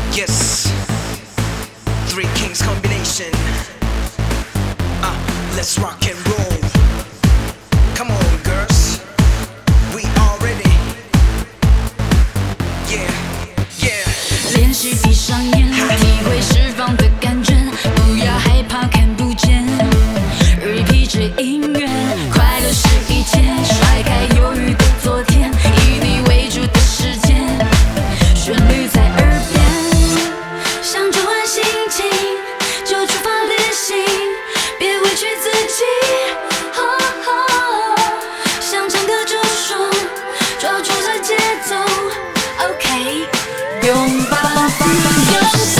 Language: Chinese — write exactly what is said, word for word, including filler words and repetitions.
Yes, Three Kings combination. Uh, let's rock and roll. Come on, girls, we are ready. Yeah, yeah. 练习闭上眼，体会释放的感觉，不要害怕看不见。Repeat 着音乐，快乐是一切，甩开忧郁的昨天，以你为主的世界，旋律在耳边，想转换心情就出发旅行，别委屈自己。哦哦，想唱歌就说，抓住这节奏。OK，拥抱，拥抱。